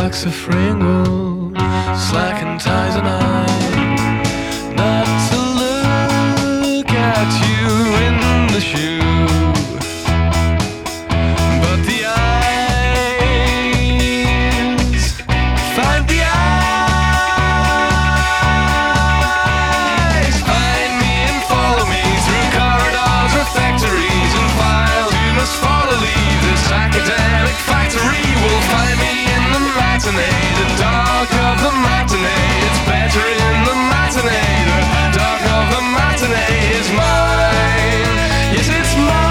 box of Pringles, slacking ties and I, not to look at you in the shoe, but the eyes find the eyes, find me and follow me through corridors or factories and files. You must follow, leave this academic factory. Will find me in the matinee, the dark of the matinee. It's better in the matinee, the dark of the matinee is mine. Yes, it's mine.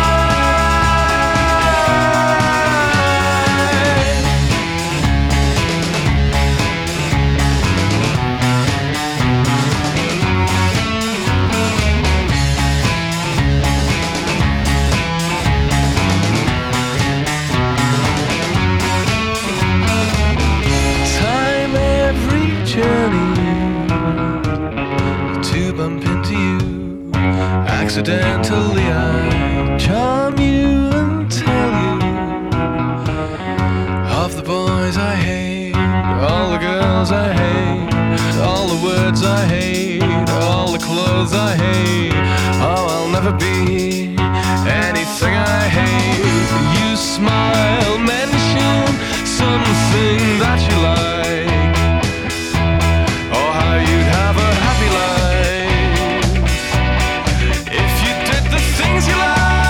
Time every journey to bump into you. Accidentally I charm you and tell you of the boys I hate, all the girls I hate, all the words I hate, all the clothes I hate. Oh, I'll never be anything I hate. You smile, mention something that you like, or how you'd have a happy life if you did the things you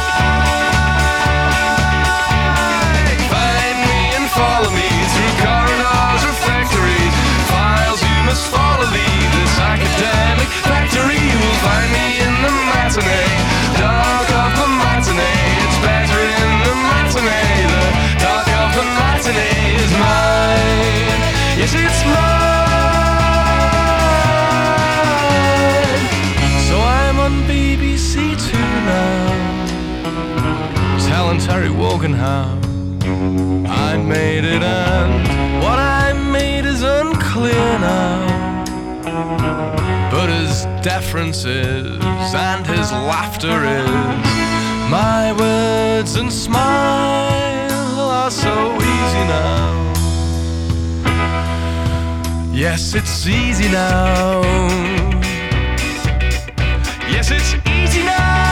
like. Find me and follow me through corridors or factories, files you must follow, leave this academic factory. You will find me in the matinee, dark of the matinee. It's better in the matinee, the dark of the matinee is mine. Yes, it's mine. So I'm on BBC Two now, telling Terry Wogan how I made it, and what I made is unclear now. But his deference is, and his laughter is, my words and smile are so easy now. Yes, it's easy now. Yes, it's easy now.